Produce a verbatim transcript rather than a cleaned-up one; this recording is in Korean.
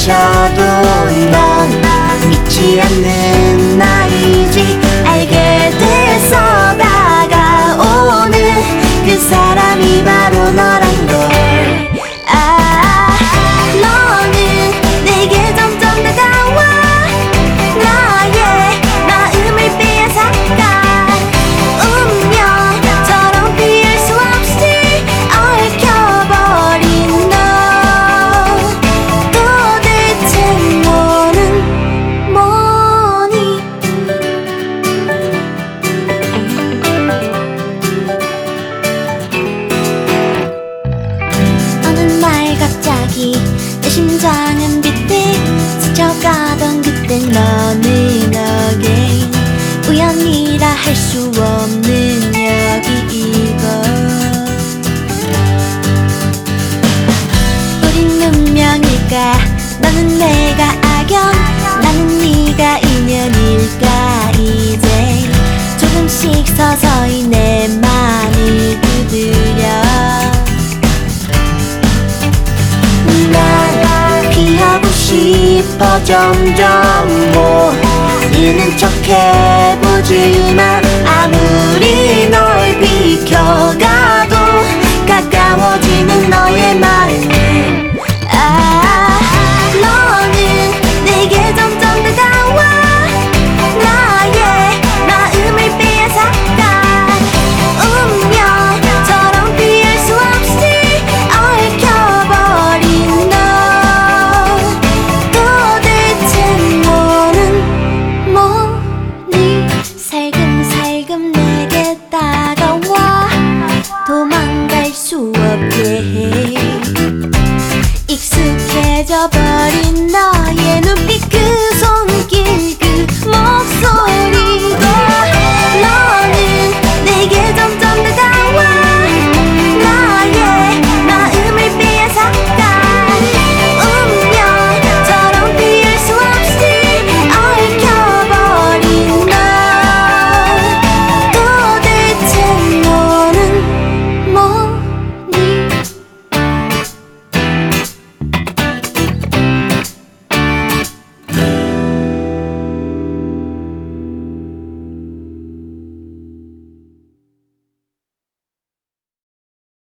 스쳐도 넌 믿지 않는 나이지. 알게 돼서 다가오는 그 사람이 바로 너란 걸. 아, 너는 내게 점점 다가와. 나의 마음을 빼앗아가. 운명처럼 피할 수 없이 얽혀버린 너. 도대체 너는 뭐니? 어느 날 갑자기 내 심장은 비틀 스쳐가던 그때 너는 again. 우연이라 할 수 없는 여기 이곳. 우린 운명일까? 너는 내가 악연, 나는 네가 인연일까? 이제 조금씩 서서히 내 맘이 두드려. 난 피하고 싶어 점점. 모르는 척 해보지만 아무리 널 비